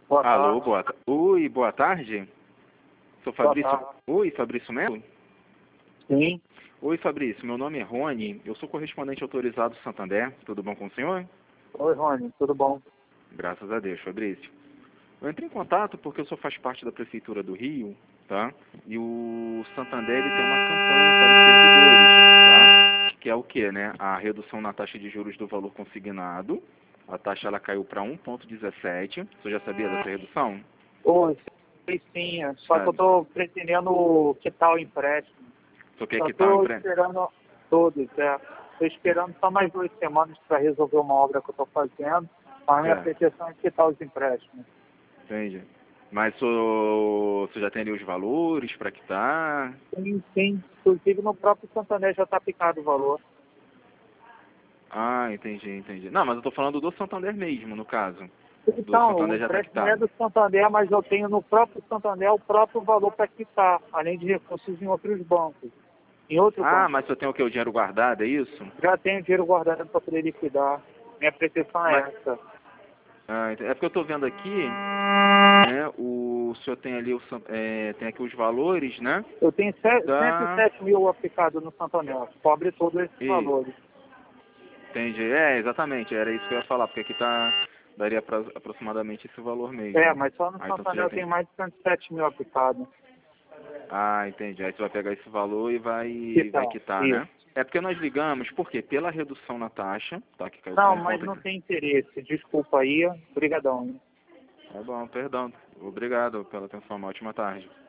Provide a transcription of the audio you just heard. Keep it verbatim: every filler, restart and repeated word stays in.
Boa Alô, tarde. boa tarde. Oi, boa tarde. Sou Boa Fabrício. tarde. Oi, Fabrício Melo? Sim. Oi, Fabrício. Meu nome é Rony. Eu sou correspondente autorizado do Santander. Tudo bom com o senhor? Oi, Rony. Tudo bom? Graças a Deus, Fabrício. Eu entrei em contato porque eu sou faz parte da Prefeitura do Rio, tá? E o Santander ele tem uma campanha para os servidores, tá? Que é o quê, né? A redução na taxa de juros do valor consignado. A taxa ela caiu para um vírgula dezessete. Você já sabia dessa redução? Oi, sei sim. Só que eu Sabe? tô pretendendo quitar o empréstimo. Só quer Só quitar o tô empre... esperando todos, é. Tô esperando só mais duas semanas para resolver uma obra que eu tô fazendo. Mas a minha Certo. pretensão é quitar os empréstimos. Entendi. Mas o- você já tem ali os valores para quitar? Sim, sim. Inclusive no próprio Santander já tá aplicado o valor. Ah, entendi, entendi. Não, mas eu tô falando do Santander mesmo, no caso. Do Então, o Santander já tá empréstimo é quitado. do Santander, mas eu tenho no próprio Santander o próprio valor para quitar, além de recursos em outros bancos. Em outro Ah, banco. mas você tem o que? O dinheiro guardado, é isso? Já tenho dinheiro guardado para poder liquidar. Minha pretensão é Mas, essa. ah, ent- é porque eu tô vendo aqui, né, o senhor tem ali, o, San- é, tem aqui os valores, né, Eu tenho se- cento e da... sete mil aplicado no Santander. Cobre todos esses E, valores. entendi, é, exatamente, era isso que eu ia falar, porque aqui tá, daria pra, aproximadamente esse valor É, mesmo. mas só no Ah, então você Santander já eu tem. tenho mais de cento e sete mil aplicado. Ah, entendi. Aí você vai pegar esse valor e Que vai, vai tal? quitar, Isso. né? É porque nós ligamos, por quê? Pela redução na taxa, tá? Que caiu para Não, um mas ponto. não tem interesse. Desculpa aí. Obrigadão. Tá bom, perdão. Obrigado pela atenção. Uma ótima tarde.